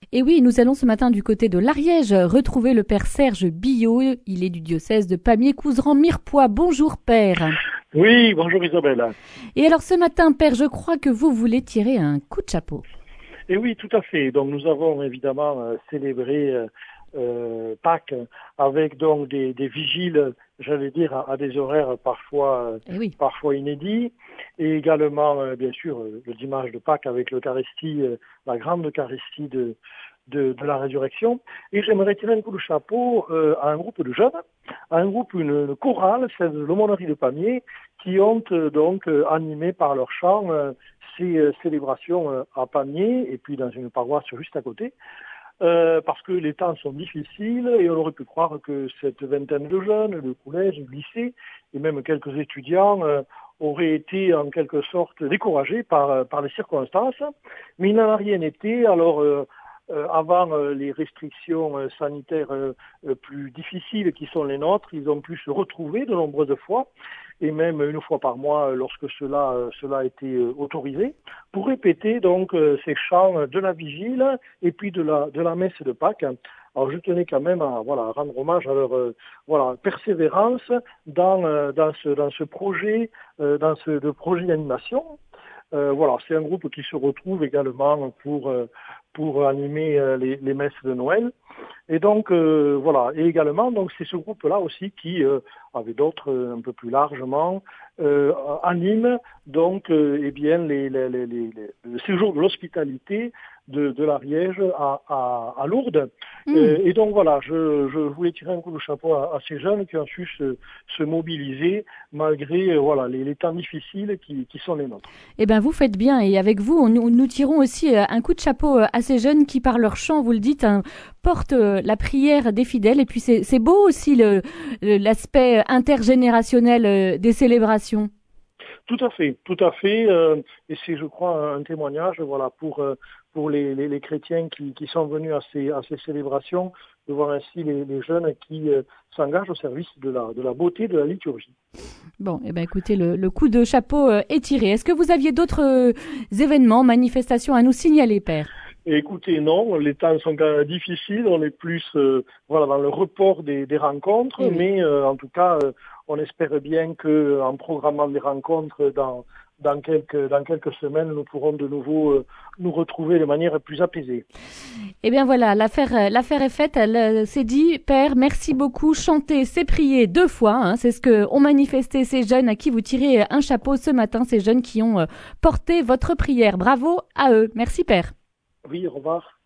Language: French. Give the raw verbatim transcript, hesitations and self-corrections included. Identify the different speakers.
Speaker 1: Et oui, nous allons ce matin du côté de l'Ariège retrouver le père Serge Billot. Il est du diocèse de Pamiers-Couserans-Mirepoix. Bonjour père.
Speaker 2: Oui, bonjour Isabelle.
Speaker 1: Et alors ce matin, père, je crois que vous voulez tirer un coup de chapeau.
Speaker 2: Et oui, tout à fait. Donc nous avons évidemment euh, célébré euh, euh, Pâques avec donc des, des vigiles, j'allais dire, à, à des horaires parfois, euh,
Speaker 1: oui.
Speaker 2: parfois inédits. Et également, euh, bien sûr, euh, le dimanche de Pâques avec l'Eucharistie, euh, la grande Eucharistie de, de, de la résurrection. Et j'aimerais tirer un coup de chapeau euh, à un groupe de jeunes, à un groupe, une, une chorale, c'est de l'aumônerie de Pamiers, qui ont euh, donc euh, animé par leur chant euh, ces euh, célébrations euh, à Pamiers et puis dans une paroisse juste à côté. Euh, parce que les temps sont difficiles et on aurait pu croire que cette vingtaine de jeunes, le collège, le lycée et même quelques étudiants euh, auraient été en quelque sorte découragés par, par les circonstances, mais il n'en a rien été. Alors euh, euh, avant euh, les restrictions euh, sanitaires euh, plus difficiles qui sont les nôtres, ils ont pu se retrouver de nombreuses fois et même une fois par mois lorsque cela, euh, cela a été euh, autorisé, pour répéter donc euh, ces chants de la vigile et puis de la, de la messe de Pâques. Alors je tenais quand même à voilà, rendre hommage à leur euh, voilà, persévérance dans, euh, dans, ce, dans ce projet, euh, dans ce de projet d'animation. Euh, voilà, c'est un groupe qui se retrouve également pour, euh, pour animer euh, les, les messes de Noël. Et donc, euh, voilà, et également, donc c'est ce groupe-là aussi qui, euh, avec d'autres euh, un peu plus largement, euh, anime donc euh, eh bien, les, les, les, les, le séjour de l'hospitalité de, de l'Ariège à, à, à Lourdes. Mmh. Euh, et donc voilà, je, je voulais tirer un coup de chapeau à, à ces jeunes qui ont su se, se mobiliser malgré euh, voilà, les, les temps difficiles qui, qui sont les nôtres.
Speaker 1: Eh bien, vous faites bien. Et avec vous, on, nous tirons aussi un coup de chapeau à ces jeunes qui, par leur chant, vous le dites, hein, portent la prière des fidèles. Et puis, c'est, c'est beau aussi le, l'aspect intergénérationnel des célébrations.
Speaker 2: Tout à fait, tout à fait. Euh, et c'est, je crois, un témoignage, voilà, pour euh, pour les, les, les chrétiens qui, qui sont venus à ces à ces célébrations, de voir ainsi les, les jeunes qui euh, s'engagent au service de la de la beauté de la liturgie.
Speaker 1: Bon, eh ben écoutez, le, le coup de chapeau est tiré. Est-ce que vous aviez d'autres événements, manifestations à nous signaler, père?
Speaker 2: Et écoutez, non, les temps sont quand même difficiles, on est plus euh, voilà, dans le report des, des rencontres, oui. mais euh, en tout cas, euh, on espère bien qu'en programmant des rencontres dans, dans, quelques, dans quelques semaines, nous pourrons de nouveau euh, nous retrouver de manière plus apaisée.
Speaker 1: Eh bien voilà, l'affaire, l'affaire est faite, elle s'est dit, père, merci beaucoup, chanter, c'est prier deux fois, hein, c'est ce que ont manifesté ces jeunes à qui vous tirez un chapeau ce matin, ces jeunes qui ont porté votre prière. Bravo à eux. Merci, père.
Speaker 2: Oui, au revoir.